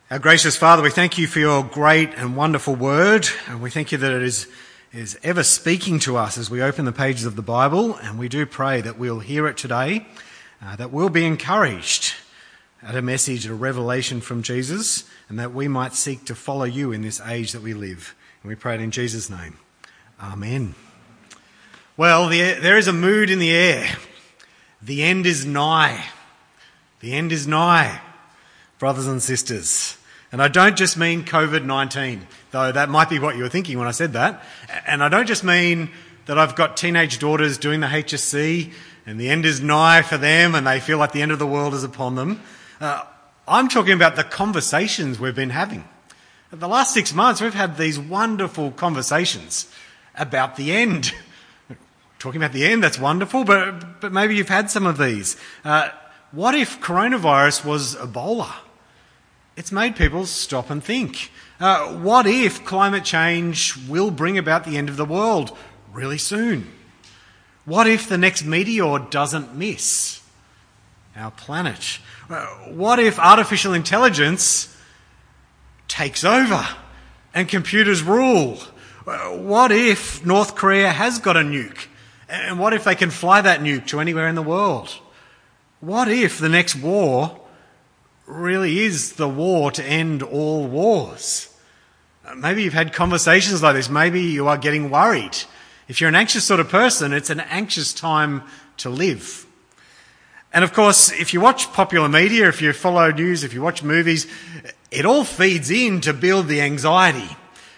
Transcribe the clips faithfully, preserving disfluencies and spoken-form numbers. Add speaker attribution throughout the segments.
Speaker 1: Our gracious Father, we thank you for your great and wonderful word, and we thank you that it is, is ever speaking to us as we open the pages of the Bible, and we do pray that we'll hear it today, uh, that we'll be encouraged at a message, a revelation from Jesus, and that we might seek to follow you in this age that we live. And we pray it in Jesus' name. Amen. Well, the, there is a mood in the air. The end is nigh. The end is nigh, brothers and sisters. And I don't just mean covid nineteen, though that might be what you were thinking when I said that. And I don't just mean that I've got teenage daughters doing the H S C and the end is nigh for them and they feel like the end of the world is upon them. Uh, I'm talking about the conversations we've been having. For the last six months, we've had these wonderful conversations about the end. Talking about the end, that's wonderful, but, but maybe you've had some of these. Uh, what if coronavirus was Ebola? It's made people stop and think. Uh, what if climate change will bring about the end of the world really soon? What if the next meteor doesn't miss our planet? Uh, what if artificial intelligence takes over and computers rule? Uh, what if North Korea has got a nuke? And what if they can fly that nuke to anywhere in the world? What if the next war really is the war to end all wars? Maybe you've had conversations like this. Maybe you are getting worried. If you're an anxious sort of person, it's an anxious time to live. And of course, if you watch popular media, if you follow news, if you watch movies, it all feeds in to build the anxiety.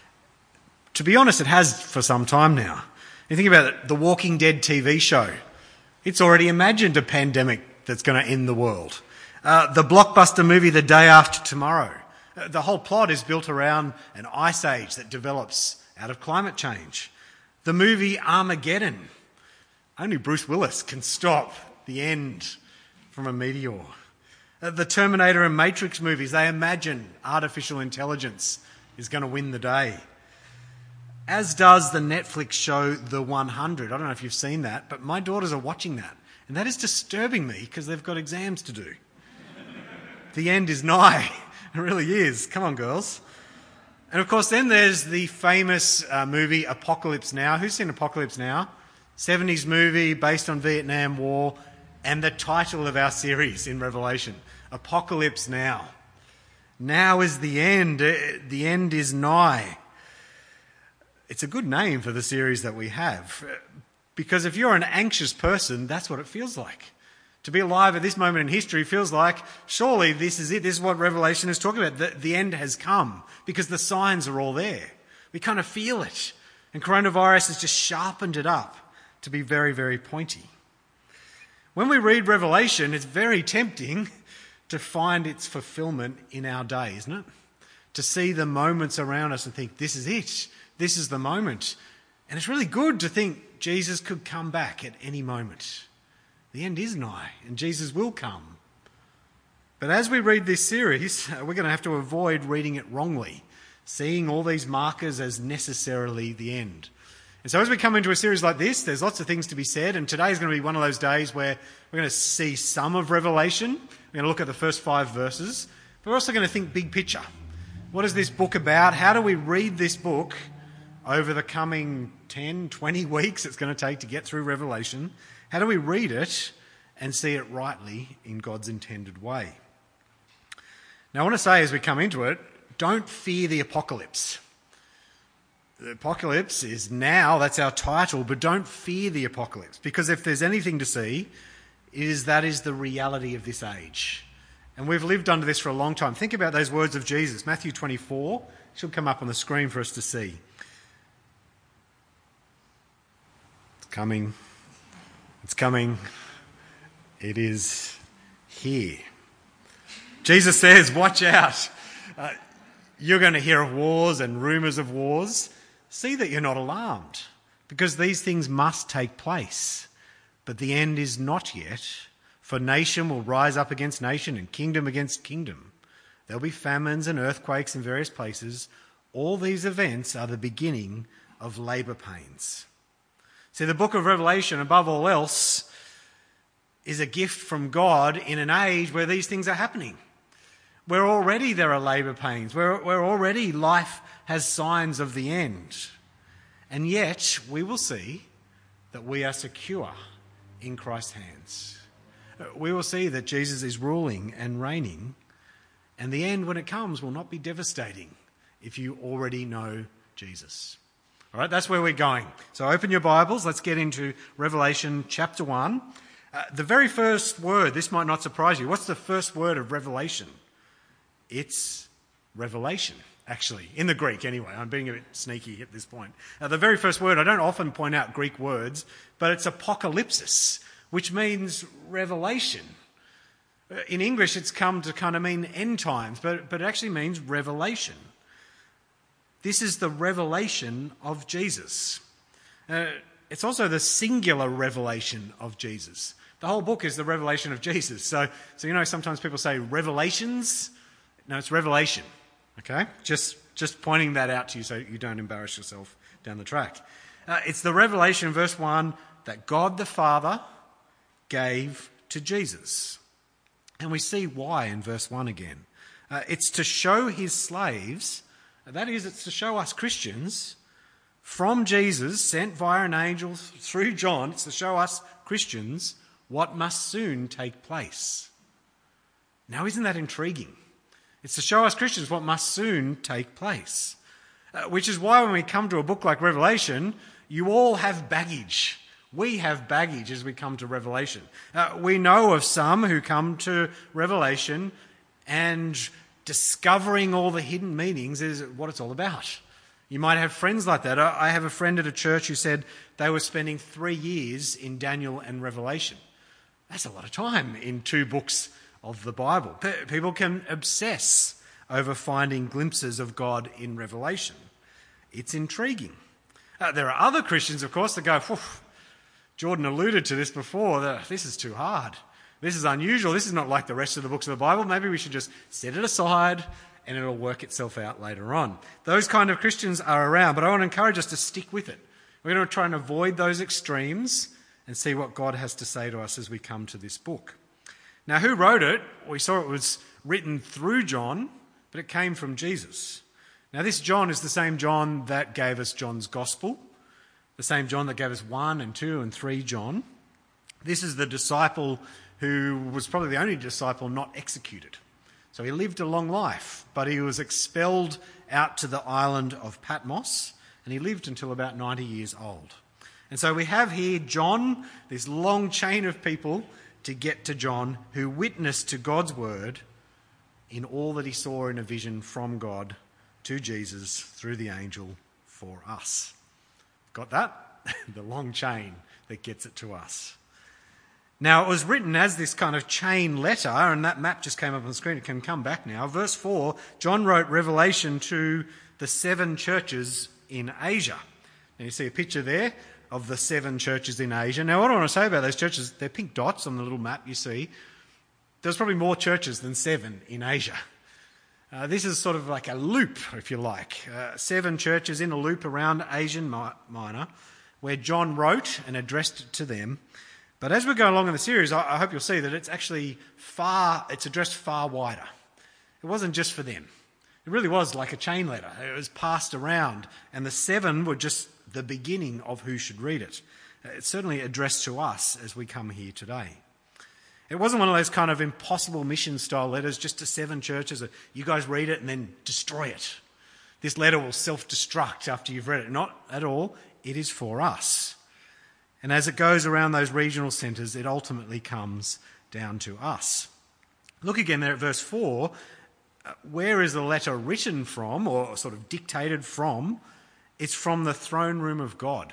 Speaker 1: To be honest, it has for some time now. You think about it, the Walking Dead T V show. It's already imagined a pandemic that's going to end the world. Uh, the blockbuster movie The Day After Tomorrow. Uh, the whole plot is built around an ice age that develops out of climate change. The movie Armageddon. Only Bruce Willis can stop the end from a meteor. Uh, the Terminator and Matrix movies, they imagine artificial intelligence is going to win the day. As does the Netflix show The one hundred. I don't know if you've seen that, but my daughters are watching that. And that is disturbing me because they've got exams to do. The end is nigh. It really is. Come on, girls. And of course, then there's the famous uh, movie Apocalypse Now. Who's seen Apocalypse Now? seventies movie based on Vietnam War, and the title of our series in Revelation, Apocalypse Now. Now is the end. The end is nigh. It's a good name for the series that we have, because if you're an anxious person, that's what it feels like. To be alive at this moment in history feels like, surely this is it. This is what Revelation is talking about. The, the end has come because the signs are all there. We kind of feel it. And coronavirus has just sharpened it up to be very, very pointy. When we read Revelation, it's very tempting to find its fulfillment in our day, isn't it? To see the moments around us and think, this is it. This is the moment. And it's really good to think Jesus could come back at any moment. The end is nigh, and Jesus will come. But as we read this series, we're going to have to avoid reading it wrongly, seeing all these markers as necessarily the end. And so as we come into a series like this, there's lots of things to be said, and today is going to be one of those days where we're going to see some of Revelation. We're going to look at the first five verses, but we're also going to think big picture. What is this book about? How do we read this book over the coming ten, twenty weeks it's going to take to get through Revelation? How do we read it and see it rightly in God's intended way? Now, I want to say as we come into it, don't fear the apocalypse. The apocalypse is now, that's our title, but don't fear the apocalypse, because if there's anything to see, it is that is the reality of this age. And we've lived under this for a long time. Think about those words of Jesus, Matthew twenty-four. It should come up on the screen for us to see. It's coming. It's coming. It is here. Jesus says, watch out. Uh, you're going to hear of wars and rumours of wars. See that you're not alarmed, because these things must take place. But the end is not yet, for nation will rise up against nation and kingdom against kingdom. There'll be famines and earthquakes in various places. All these events are the beginning of labour pains. See, the book of Revelation, above all else, is a gift from God in an age where these things are happening. Where already there are labour pains, where, where already life has signs of the end. And yet we will see that we are secure in Christ's hands. We will see that Jesus is ruling and reigning, and the end, when it comes, will not be devastating if you already know Jesus. All right, that's where we're going. So open your Bibles. Let's get into Revelation chapter one. Uh, the very first word, this might not surprise you. What's the first word of Revelation? It's revelation, actually, in the Greek anyway. I'm being a bit sneaky at this point. Uh, the very first word, I don't often point out Greek words, but it's apocalypsis, which means revelation. In English, it's come to kind of mean end times, but, but it actually means revelation. This is the revelation of Jesus. Uh, it's also the singular revelation of Jesus. The whole book is the revelation of Jesus. So, so you know, sometimes people say revelations. No, it's revelation. Okay? Just, just pointing that out to you so you don't embarrass yourself down the track. Uh, it's the revelation, verse one, that God the Father gave to Jesus. And we see why in verse one again. Uh, it's to show his slaves, that is, it's to show us Christians, from Jesus, sent via an angel through John, it's to show us Christians what must soon take place. Now, isn't that intriguing? It's to show us Christians what must soon take place. Uh, which is why when we come to a book like Revelation, you all have baggage. We have baggage as we come to Revelation. Uh, we know of some who come to Revelation and discovering all the hidden meanings is what it's all about. You might have friends like that. I have a friend at a church who said they were spending three years in Daniel and Revelation. That's a lot of time in two books of the Bible. People can obsess over finding glimpses of God in Revelation. It's intriguing. Uh, there are other Christians, of course, that go, Jordan alluded to this before, that this is too hard. This is unusual. This is not like the rest of the books of the Bible. Maybe we should just set it aside and it'll work itself out later on. Those kind of Christians are around, but I want to encourage us to stick with it. We're going to try and avoid those extremes and see what God has to say to us as we come to this book. Now, who wrote it? We saw it was written through John, but it came from Jesus. Now, this John is the same John that gave us John's Gospel, the same John that gave us one and two and three John. This is the disciple who was probably the only disciple not executed. So he lived a long life, but he was expelled out to the island of Patmos, and he lived until about ninety years old. And so we have here John, this long chain of people to get to John, who witnessed to God's word in all that he saw in a vision from God to Jesus through the angel for us. Got that? The long chain that gets it to us. Now, it was written as this kind of chain letter, and that map just came up on the screen. It can come back now. Verse four, John wrote Revelation to the seven churches in Asia. Now, you see a picture there of the seven churches in Asia. Now, what I want to say about those churches, they're pink dots on the little map you see. There's probably more churches than seven in Asia. Uh, this is sort of like a loop, if you like. Uh, seven churches in a loop around Asia Minor, where John wrote and addressed it to them. But as we go along in the series, I, I hope you'll see that it's actually far, it's addressed far wider. It wasn't just for them. It really was like a chain letter. It was passed around, and the seven were just the beginning of who should read it. It's certainly addressed to us as we come here today. It wasn't one of those kind of impossible mission style letters just to seven churches that you guys read it and then destroy it. This letter will self-destruct after you've read it. Not at all. It is for us. And as it goes around those regional centres, it ultimately comes down to us. Look again there at verse four. Where is the letter written from, or sort of dictated from? It's from the throne room of God.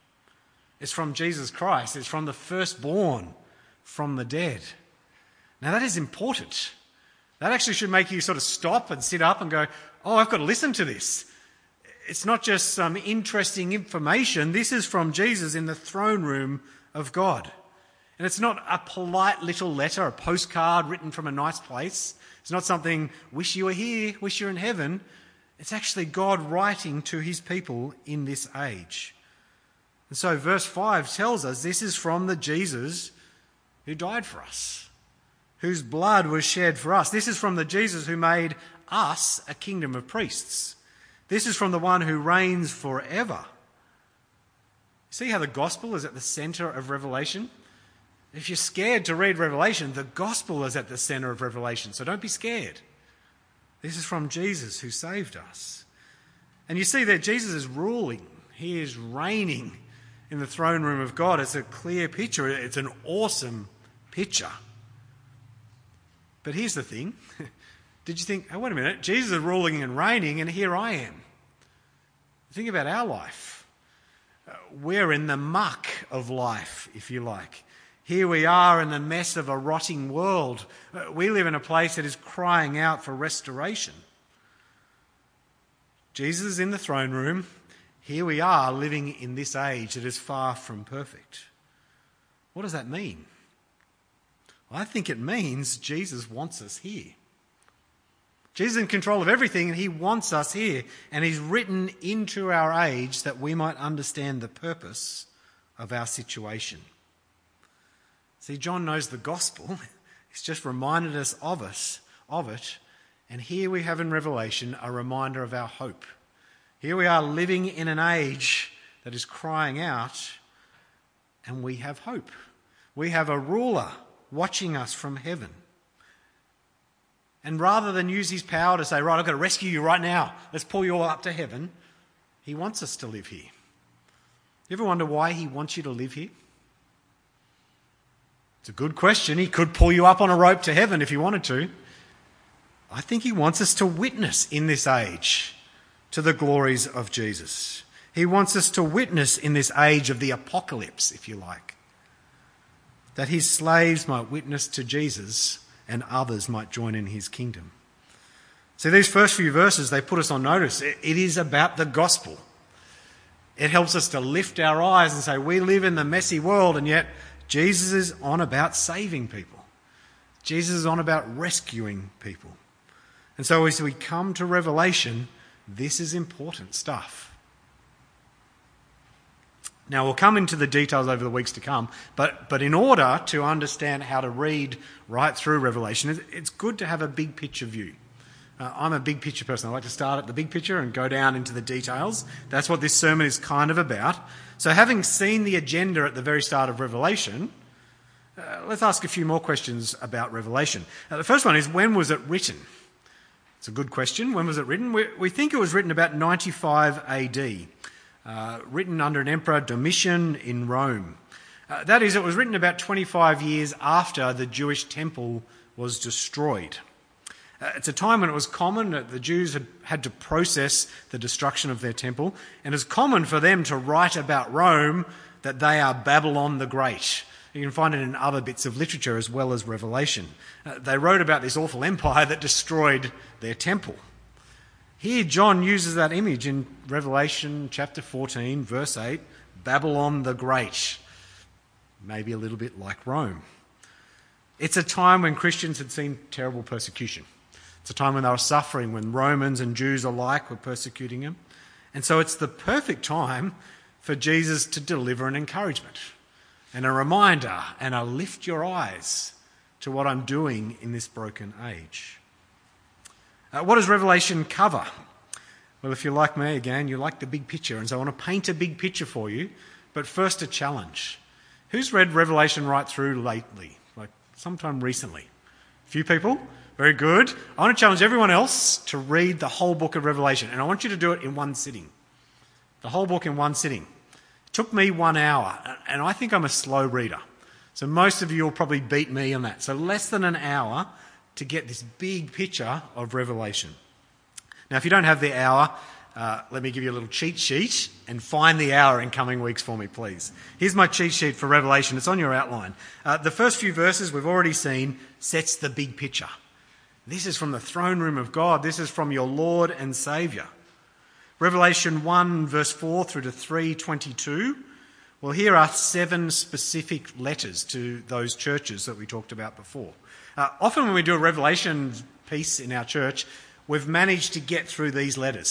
Speaker 1: It's from Jesus Christ. It's from the firstborn from the dead. Now that is important. That actually should make you sort of stop and sit up and go, oh, I've got to listen to this. It's not just some interesting information. This is from Jesus in the throne room of God. And it's not a polite little letter, a postcard written from a nice place. It's not something, wish you were here, wish you were in heaven. It's actually God writing to his people in this age. And so verse five tells us this is from the Jesus who died for us. whose blood was shed for us. This is from the Jesus who made us a kingdom of priests. This is from the one who reigns forever. See how the gospel is at the centre of Revelation? If you're scared to read Revelation, the gospel is at the centre of Revelation, so don't be scared. This is from Jesus who saved us. And you see that Jesus is ruling. He is reigning in the throne room of God. It's a clear picture. It's an awesome picture. But here's the thing. Did you think, oh, wait a minute, Jesus is ruling and reigning, and here I am. Think about our life. We're in the muck of life, if you like. Here we are in the mess of a rotting world. We live in a place that is crying out for restoration. Jesus is in the throne room. Here we are living in this age that is far from perfect. What does that mean? Well, I think it means Jesus wants us here. Jesus is in control of everything, and he wants us here. And he's written into our age that we might understand the purpose of our situation. See, John knows the gospel. He's just reminded us of us, of it. And here we have in Revelation a reminder of our hope. Here we are living in an age that is crying out, and we have hope. We have a ruler watching us from heaven. And rather than use his power to say, right, I've got to rescue you right now, let's pull you all up to heaven, he wants us to live here. You ever wonder why he wants you to live here? It's a good question. He could pull you up on a rope to heaven if he wanted to. I think he wants us to witness in this age to the glories of Jesus. He wants us to witness in this age of the apocalypse, if you like, that his slaves might witness to Jesus and others might join in his kingdom. So these first few verses, they put us on notice. It is about the gospel. It helps us to lift our eyes and say, we live in the messy world, and yet Jesus is on about saving people. Jesus is on about rescuing people. And so as we come to Revelation, this is important stuff. Now, we'll come into the details over the weeks to come, but, but in order to understand how to read right through Revelation, it's good to have a big picture view. Uh, I'm a big picture person. I like to start at the big picture and go down into the details. That's what this sermon is kind of about. So having seen the agenda at the very start of Revelation, uh, let's ask a few more questions about Revelation. Uh, the first one is, when was it written? It's a good question. When was it written? We, we think it was written about ninety-five A D. Uh, written under an emperor, Domitian, in Rome. Uh, that is, it was written about twenty-five years after the Jewish temple was destroyed. Uh, it's a time when it was common that the Jews had had to process the destruction of their temple, and it's common for them to write about Rome that they are Babylon the Great. You can find it in other bits of literature as well as Revelation. Uh, they wrote about this awful empire that destroyed their temple. Here, John uses that image in Revelation chapter fourteen, verse eight, Babylon the Great. Maybe a little bit like Rome. It's a time when Christians had seen terrible persecution. It's a time when they were suffering, when Romans and Jews alike were persecuting them. And so it's the perfect time for Jesus to deliver an encouragement and a reminder and a lift your eyes to what I'm doing in this broken age. Uh, what does Revelation cover? Well, if you're like me again, you like the big picture, and so I want to paint a big picture for you, but first a challenge. Who's read Revelation right through lately, like sometime recently? A few people? Very good. I want to challenge everyone else to read the whole book of Revelation, and I want you to do it in one sitting. The whole book in one sitting. It took me one hour, and I think I'm a slow reader. So most of you will probably beat me on that. So less than an hour to get this big picture of Revelation. Now, if you don't have the hour, uh, let me give you a little cheat sheet and find the hour in coming weeks for me, please. Here's my cheat sheet for Revelation. It's on your outline. Uh, the first few verses we've already seen sets the big picture. This is from the throne room of God. This is from your Lord and Saviour. Revelation one, verse four through to three twenty-two. Well, here are seven specific letters to those churches that we talked about before. Uh, often when we do a Revelation piece in our church, we've managed to get through these letters.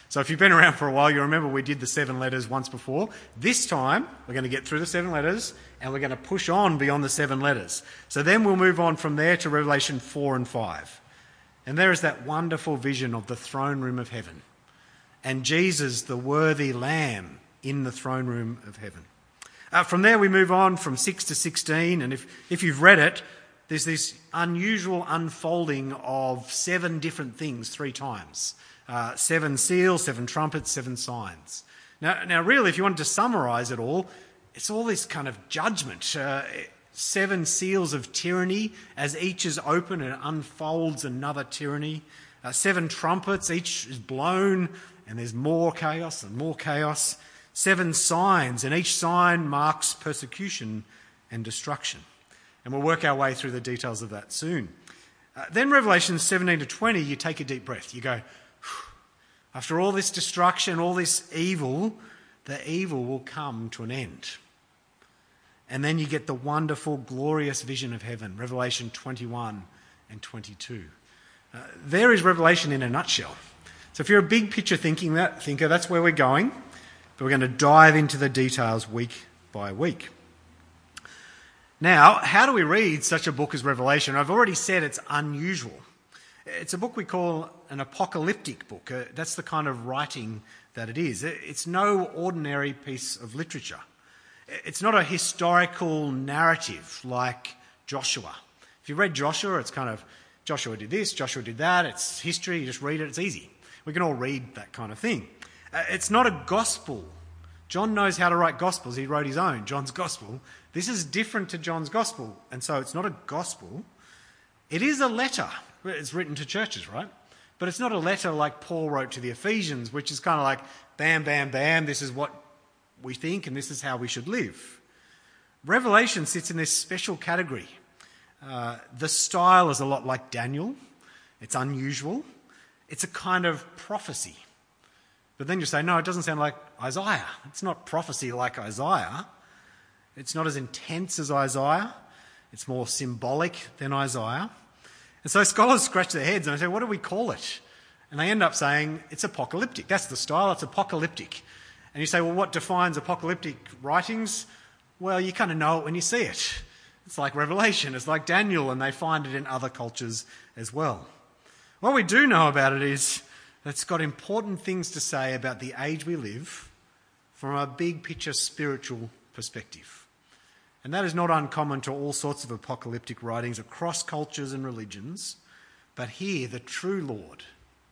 Speaker 1: So if you've been around for a while, you remember we did the seven letters once before. This time, we're going to get through the seven letters and we're going to push on beyond the seven letters. So then we'll move on from there to Revelation four and five. And there is that wonderful vision of the throne room of heaven and Jesus, the worthy Lamb, in the throne room of heaven. Uh, from there we move on from six to sixteen, and if, if you've read it, there's this unusual unfolding of seven different things three times. Uh, seven seals, seven trumpets, seven signs. Now, now, really, if you wanted to summarise it all, it's all this kind of judgment. Uh, seven seals of tyranny, as each is open and unfolds another tyranny. Uh, seven trumpets, each is blown, and there's more chaos and more chaos. Seven signs, and each sign marks persecution and destruction. And we'll work our way through the details of that soon. Uh, then Revelation seventeen to twenty, you take a deep breath. You go, after all this destruction, all this evil, the evil will come to an end. And then you get the wonderful, glorious vision of heaven, Revelation twenty-one and twenty-two. Uh, there is Revelation in a nutshell. So if you're a big picture thinking that, thinker, that's where we're going. But we're going to dive into the details week by week. Now, how do we read such a book as Revelation? I've already said it's unusual. It's a book we call an apocalyptic book. Uh, that's the kind of writing that it is. It's no ordinary piece of literature. It's not a historical narrative like Joshua. If you read Joshua, it's kind of Joshua did this, Joshua did that. It's history. You just read it. It's easy. We can all read that kind of thing. Uh, it's not a gospel. John knows how to write gospels. He wrote his own, John's gospel. This is different to John's gospel. And so it's not a gospel. It is a letter. It's written to churches, right? But it's not a letter like Paul wrote to the Ephesians, which is kind of like, bam, bam, bam, this is what we think and this is how we should live. Revelation sits in this special category. Uh, the style is a lot like Daniel. It's unusual. It's a kind of prophecy. But then you say, no, it doesn't sound like Isaiah. It's not prophecy like Isaiah. It's not as intense as Isaiah. It's more symbolic than Isaiah. And so scholars scratch their heads and they say, what do we call it? And they end up saying, it's apocalyptic. That's the style, it's apocalyptic. And you say, well, what defines apocalyptic writings? Well, you kind of know it when you see it. It's like Revelation, it's like Daniel, and they find it in other cultures as well. What we do know about it is that it's got important things to say about the age we live from a big picture spiritual perspective. And that is not uncommon to all sorts of apocalyptic writings across cultures and religions. But here, the true Lord,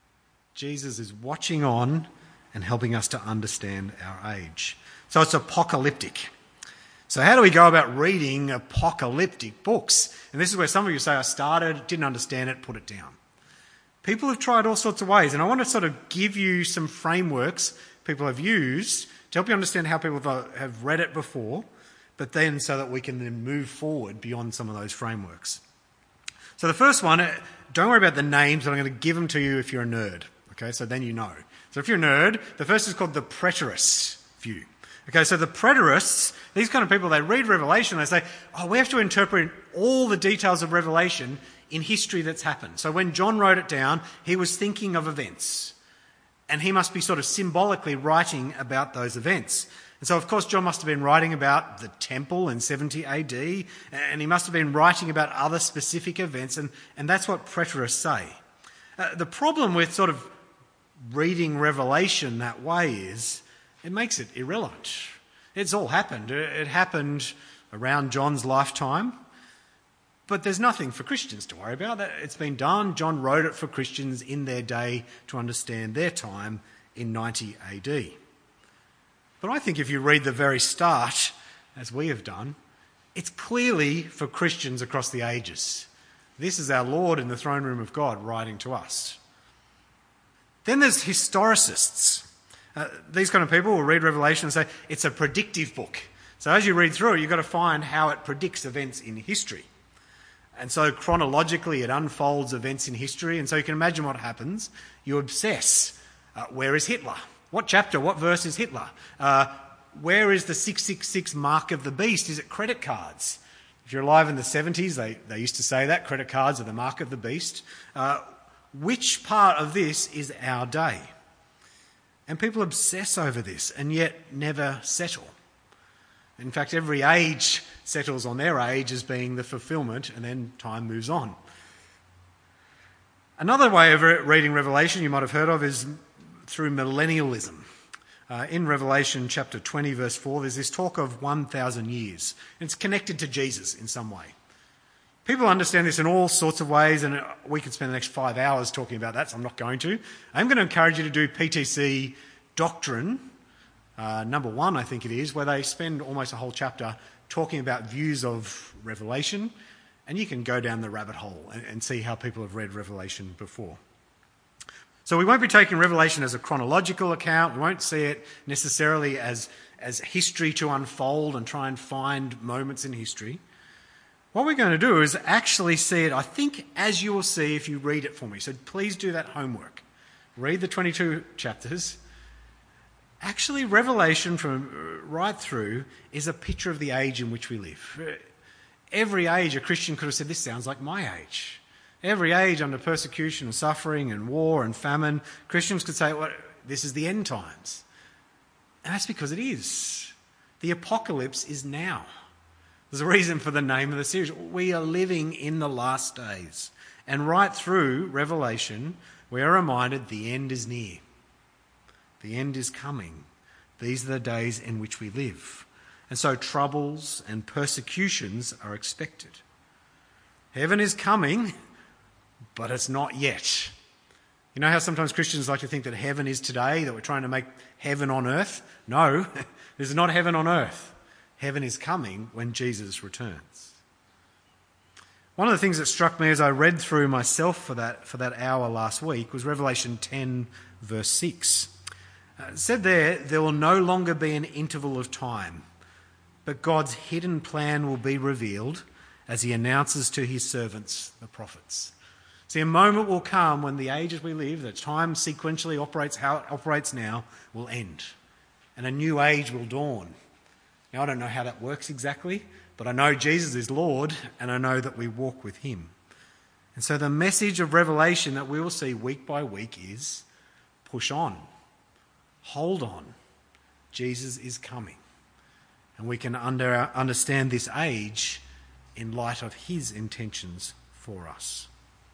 Speaker 1: Jesus, is watching on and helping us to understand our age. So it's apocalyptic. So how do we go about reading apocalyptic books? And this is where some of you say, I started, didn't understand it, put it down. People have tried all sorts of ways, and I want to sort of give you some frameworks people have used to help you understand how people have read it before, but then so that we can then move forward beyond some of those frameworks. So the first one, don't worry about the names, but I'm going to give them to you if you're a nerd. Okay, so then you know. So if you're a nerd, the first is called the preterist view. Okay, so the preterists, these kind of people, they read Revelation, they say, oh, we have to interpret all the details of Revelation in history that's happened. So when John wrote it down, he was thinking of events. And he must be sort of symbolically writing about those events. And so, of course, John must have been writing about the temple in seventy A D, and he must have been writing about other specific events, and, and that's what preterists say. Uh, the problem with sort of reading Revelation that way is it makes it irrelevant. It's all happened. It happened around John's lifetime, but there's nothing for Christians to worry about. It's been done. John wrote it for Christians in their day to understand their time in ninety A D. But I think if you read the very start, as we have done, it's clearly for Christians across the ages. This is our Lord in the throne room of God writing to us. Then there's historicists. Uh, these kind of people will read Revelation and say it's a predictive book. So as you read through it, you've got to find how it predicts events in history. And so chronologically it unfolds events in history. And so you can imagine what happens. You obsess. Uh, where is Hitler? What chapter, what verse is Hitler? Uh, where is the six six six mark of the beast? Is it credit cards? If you're alive in the seventies, they, they used to say that, credit cards are the mark of the beast. Uh, which part of this is our day? And people obsess over this and yet never settle. In fact, every age settles on their age as being the fulfillment, and then time moves on. Another way of reading Revelation you might have heard of is through millennialism. Uh, in Revelation chapter twenty, verse four, there's this talk of one thousand years. It's connected to Jesus in some way. People understand this in all sorts of ways, and we could spend the next five hours talking about that, so I'm not going to. I'm going to encourage you to do P T C Doctrine, uh, number one, I think it is, where they spend almost a whole chapter talking about views of Revelation, and you can go down the rabbit hole and, and see how people have read Revelation before. So we won't be taking Revelation as a chronological account. We won't see it necessarily as, as history to unfold and try and find moments in history. What we're going to do is actually see it, I think, as you will see if you read it for me. So please do that homework. Read the twenty-two chapters. Actually, Revelation from right through is a picture of the age in which we live. Every age a Christian could have said, this sounds like my age. Every age under persecution and suffering and war and famine, Christians could say, well, this is the end times. And that's because it is. The apocalypse is now. There's a reason for the name of the series. We are living in the last days. And right through Revelation, we are reminded the end is near. The end is coming. These are the days in which we live. And so troubles and persecutions are expected. Heaven is coming, but it's not yet. You know how sometimes Christians like to think that heaven is today, that we're trying to make heaven on earth? No, this is not heaven on earth. Heaven is coming when Jesus returns. One of the things that struck me as I read through myself for that, for that hour last week was Revelation ten, verse six. Uh, it said there, there will no longer be an interval of time, but God's hidden plan will be revealed as he announces to his servants, the prophets. See, a moment will come when the ages we live, that time sequentially operates how it operates now, will end. And a new age will dawn. Now, I don't know how that works exactly, but I know Jesus is Lord, and I know that we walk with him. And so the message of Revelation that we will see week by week is push on, hold on. Jesus is coming. And we can under, understand this age in light of his intentions for us.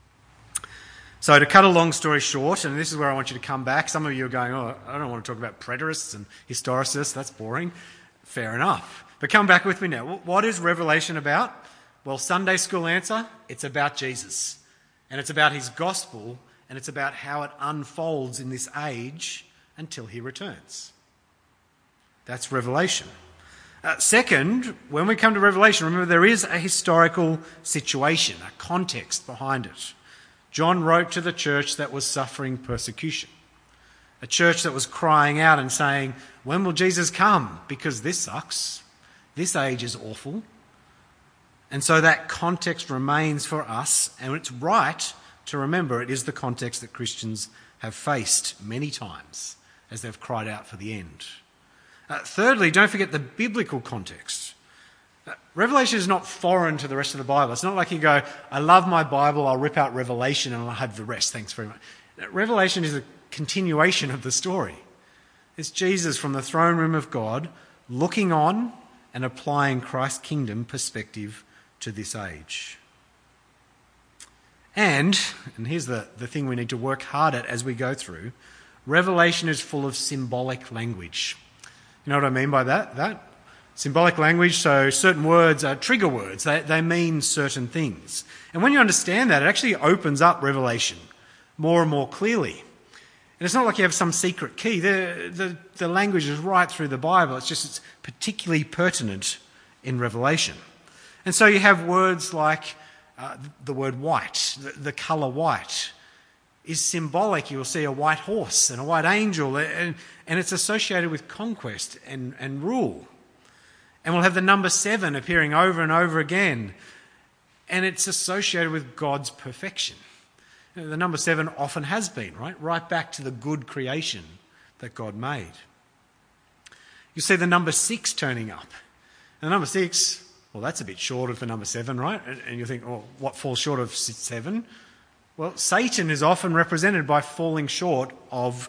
Speaker 1: So to cut a long story short, and this is where I want you to come back. Some of you are going, oh, I don't want to talk about preterists and historicists. That's boring. Fair enough. But come back with me now. What is Revelation about? Well, Sunday school answer, it's about Jesus. And it's about his gospel, and it's about how it unfolds in this age until he returns. That's Revelation. Uh, second, when we come to Revelation, remember there is a historical situation, a context behind it. John wrote to the church that was suffering persecution. A church that was crying out and saying, when will Jesus come? Because this sucks. This age is awful. And so that context remains for us, and it's right to remember it is the context that Christians have faced many times as they've cried out for the end. Uh, thirdly, don't forget the biblical context. Uh, Revelation is not foreign to the rest of the Bible. It's not like you go, I love my Bible, I'll rip out Revelation and I'll have the rest. Thanks very much. Uh, Revelation is a continuation of the story. It's Jesus from the throne room of God looking on and applying Christ's kingdom perspective to this age. And, and here's the, the thing we need to work hard at as we go through, Revelation is full of symbolic language. You know what I mean by that? That symbolic language, so certain words are trigger words. They, they mean certain things. And when you understand that, it actually opens up Revelation more and more clearly. And it's not like you have some secret key. The, the, the language is right through the Bible. It's just it's particularly pertinent in Revelation. And so you have words like uh, the word white, the, the colour white is symbolic. You will see a white horse and a white angel, and, and it's associated with conquest and, and rule. And we'll have the number seven appearing over and over again, and it's associated with God's perfection. You know, the number seven often has been, right? Right back to the good creation that God made. You see the number six turning up. And the number six, well, that's a bit short of the number seven, right? And, and you think, oh, what falls short of seven? Well, Satan is often represented by falling short of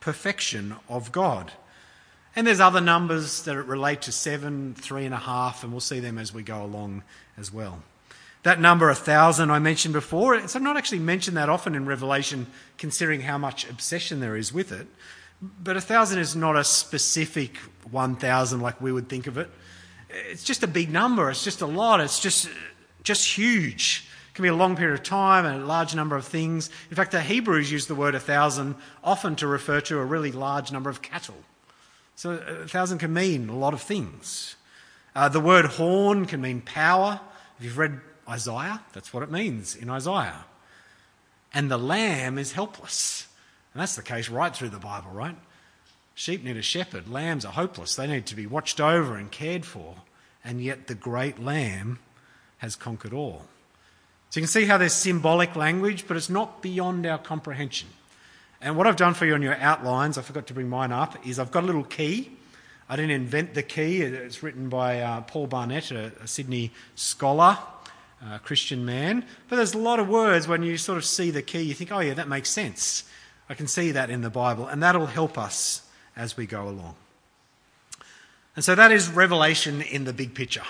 Speaker 1: perfection of God. And there's other numbers that relate to seven, three and a half, and we'll see them as we go along as well. That number, a thousand, I mentioned before, it's not actually mentioned that often in Revelation, considering how much obsession there is with it. But a thousand is not a specific one thousand like we would think of it. It's just a big number. It's just a lot. It's just, just huge. It can be a long period of time and a large number of things. In fact, the Hebrews use the word a thousand often to refer to a really large number of cattle. So a thousand can mean a lot of things. Uh, the word horn can mean power. If you've read Isaiah, that's what it means in Isaiah. And the lamb is helpless. And that's the case right through the Bible, right? Sheep need a shepherd. Lambs are hopeless. They need to be watched over and cared for. And yet the great lamb has conquered all. So you can see how there's symbolic language, but it's not beyond our comprehension. And what I've done for you on your outlines, I forgot to bring mine up, is I've got a little key. I didn't invent the key. It's written by uh, Paul Barnett, a, a Sydney scholar, a Christian man. But there's a lot of words when you sort of see the key, you think, oh yeah, that makes sense. I can see that in the Bible, and that'll help us as we go along. And so that is Revelation in the big picture.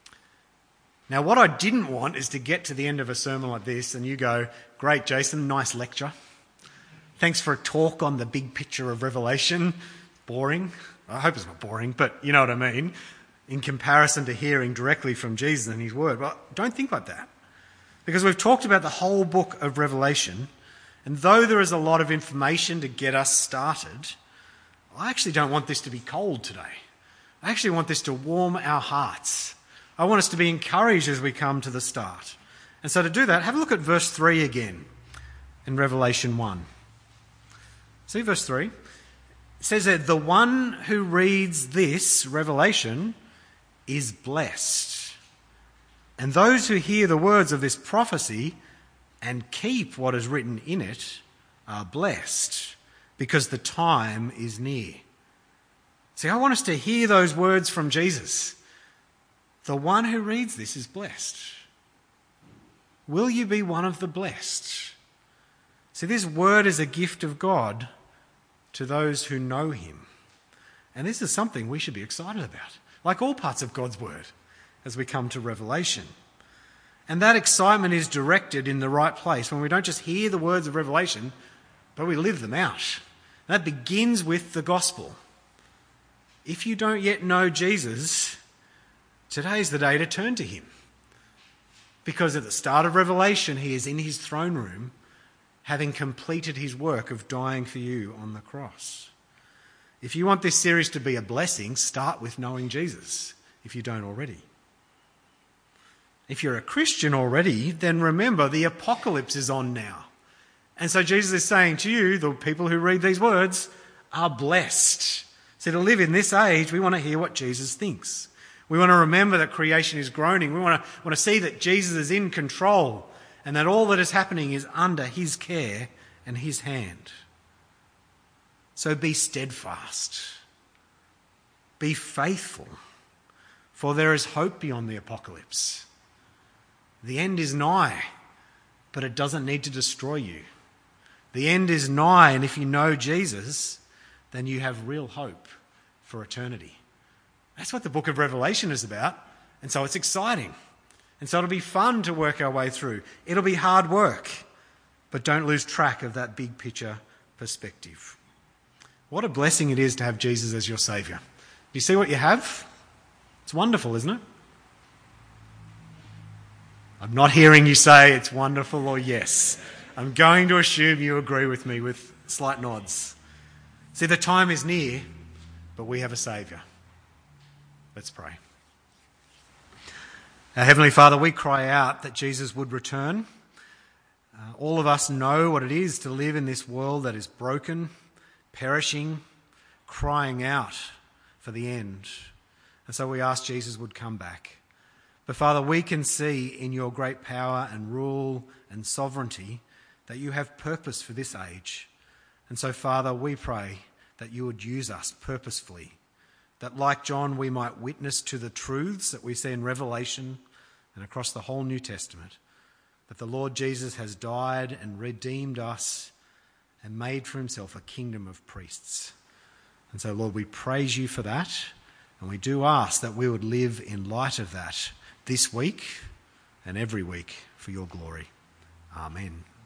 Speaker 1: Now, what I didn't want is to get to the end of a sermon like this and you go, great, Jason, nice lecture. Thanks for a talk on the big picture of Revelation. Boring. I hope it's not boring, but you know what I mean. In comparison to hearing directly from Jesus and his word. Well, don't think like that. Because we've talked about the whole book of Revelation, and though there is a lot of information to get us started, I actually don't want this to be cold today. I actually want this to warm our hearts. I want us to be encouraged as we come to the start. And so to do that, have a look at verse three again in Revelation one. See verse three? It says that the one who reads this revelation is blessed. And those who hear the words of this prophecy and keep what is written in it are blessed, because the time is near. See, I want us to hear those words from Jesus. The one who reads this is blessed. Will you be one of the blessed? See, this word is a gift of God to those who know him. And this is something we should be excited about, like all parts of God's word, as we come to Revelation. And that excitement is directed in the right place when we don't just hear the words of Revelation, but we live them out. And that begins with the gospel. If you don't yet know Jesus, today is the day to turn to him. Because at the start of Revelation, he is in his throne room, having completed his work of dying for you on the cross. If you want this series to be a blessing, start with knowing Jesus, if you don't already. If you're a Christian already, then remember the apocalypse is on now. And so Jesus is saying to you, the people who read these words, are blessed. So to live in this age, we want to hear what Jesus thinks. We want to remember that creation is groaning. We want to, want to see that Jesus is in control and that all that is happening is under his care and his hand. So be steadfast. Be faithful, for there is hope beyond the apocalypse. The end is nigh, but it doesn't need to destroy you. The end is nigh, and if you know Jesus, then you have real hope for eternity. That's what the book of Revelation is about, and so it's exciting. And so it'll be fun to work our way through. It'll be hard work, but don't lose track of that big picture perspective. What a blessing it is to have Jesus as your Saviour. Do you see what you have? It's wonderful, isn't it? I'm not hearing you say it's wonderful or yes. I'm going to assume you agree with me with slight nods. See, the time is near, but we have a Saviour. Let's pray. Our Heavenly Father, we cry out that Jesus would return. Uh, all of us know what it is to live in this world that is broken, perishing, crying out for the end. And so we ask Jesus would come back. But Father, we can see in your great power and rule and sovereignty that you have purpose for this age. And so, Father, we pray that you would use us purposefully, that like John we might witness to the truths that we see in Revelation and across the whole New Testament, that the Lord Jesus has died and redeemed us and made for himself a kingdom of priests. And so, Lord, we praise you for that, and we do ask that we would live in light of that this week and every week for your glory. Amen.